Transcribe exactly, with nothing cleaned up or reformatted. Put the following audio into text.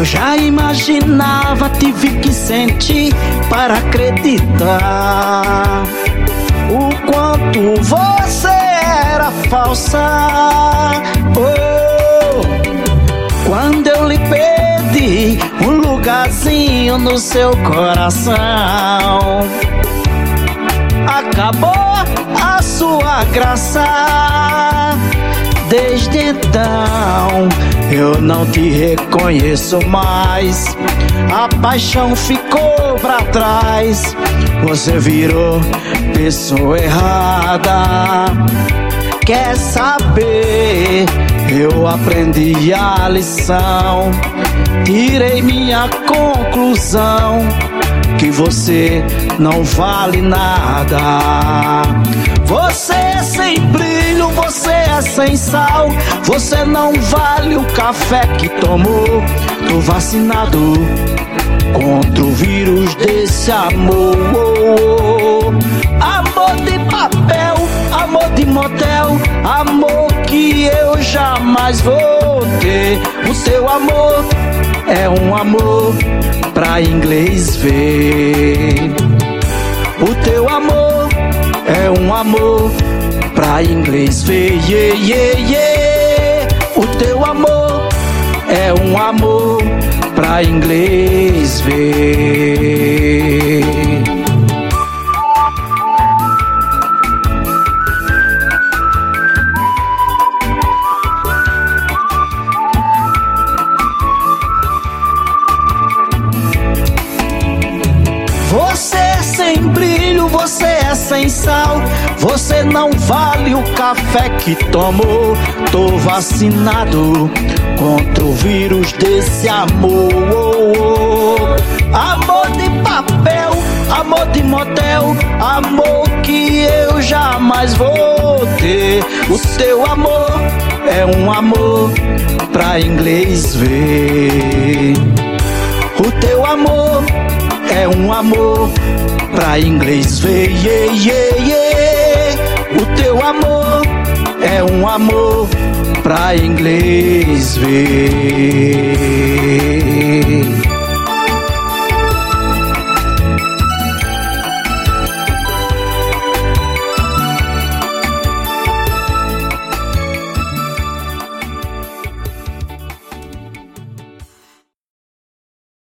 Eu já imaginava, tive que sentir para acreditar o quanto você era falsa. Oh, quando eu lhe pedi um lugarzinho no seu coração, acabou a sua graça. Desde então eu não te reconheço mais. A paixão ficou pra trás. Você virou pessoa errada. Quer saber? Eu aprendi a lição. Tirei minha conclusão, que você não vale nada. Você é sem brilho, você é sem sal. Você não vale o café que tomou. Tô vacinado contra o vírus desse amor. Amor de papel, amor de motel, amor que eu jamais vou ter. O seu amor é um amor pra inglês ver. O teu amor é um amor pra inglês ver. Yeah, yeah, yeah. O teu amor é um amor pra inglês ver. Você é sem brilho, você é sem sal. Você não vale o café que tomou. Tô vacinado contra o vírus desse amor. Amor de papel, amor de motel, amor que eu jamais vou ter. O teu amor é um amor pra inglês ver. O teu amor é um amor pra inglês ver. Yeah, yeah, yeah. O teu amor é um amor pra inglês ver.